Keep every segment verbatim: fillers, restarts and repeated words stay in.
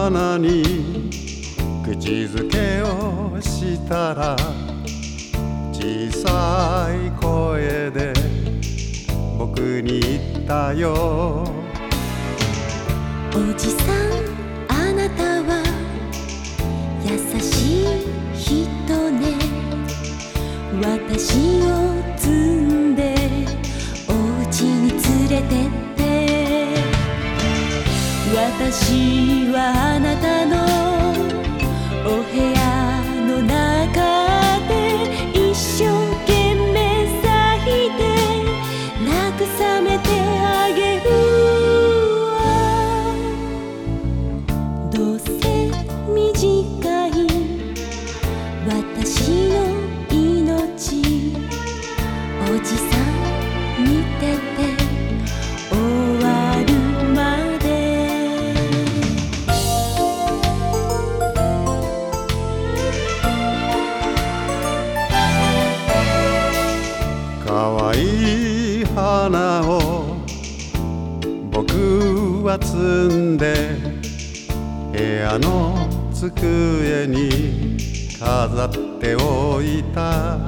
花に口づけをしたら小さい声で僕に言ったよ。 おじさん、あなたは優しい人ね。私を摘んでお家に連れてって。私はあなたのお部屋の中で一生懸命咲いて慰めてあげるわ。どうせ短い私の命、おじさん見てて終わるまで。 可愛い花を僕は摘んで部屋の机に飾っておいた。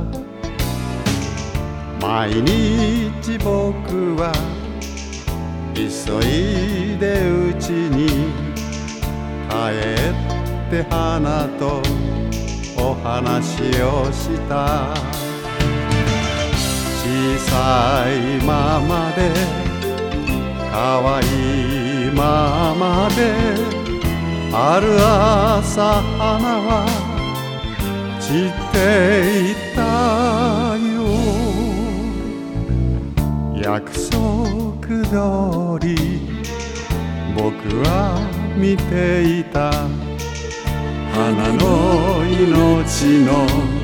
毎日僕は急いで家に帰って花とお話をした。小さいままで可愛いままである朝花は散っていたよ。約束通り僕は見ていた花の命の